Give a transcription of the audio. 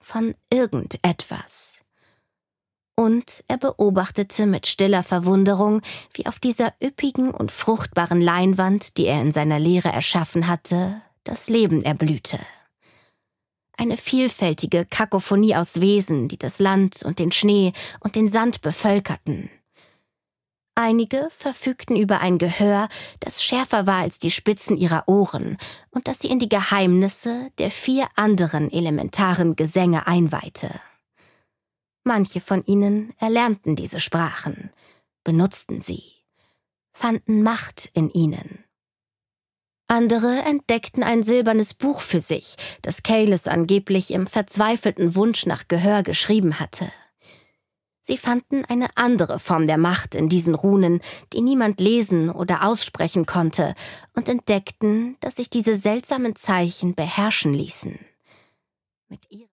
von irgendetwas. Und er beobachtete mit stiller Verwunderung, wie auf dieser üppigen und fruchtbaren Leinwand, die er in seiner Lehre erschaffen hatte, das Leben erblühte. Eine vielfältige Kakophonie aus Wesen, die das Land und den Schnee und den Sand bevölkerten. Einige verfügten über ein Gehör, das schärfer war als die Spitzen ihrer Ohren und das sie in die Geheimnisse der 4 anderen elementaren Gesänge einweihte. Manche von ihnen erlernten diese Sprachen, benutzten sie, fanden Macht in ihnen. Andere entdeckten ein silbernes Buch für sich, das Caelus angeblich im verzweifelten Wunsch nach Gehör geschrieben hatte. Sie fanden eine andere Form der Macht in diesen Runen, die niemand lesen oder aussprechen konnte, und entdeckten, dass sich diese seltsamen Zeichen beherrschen ließen. Mit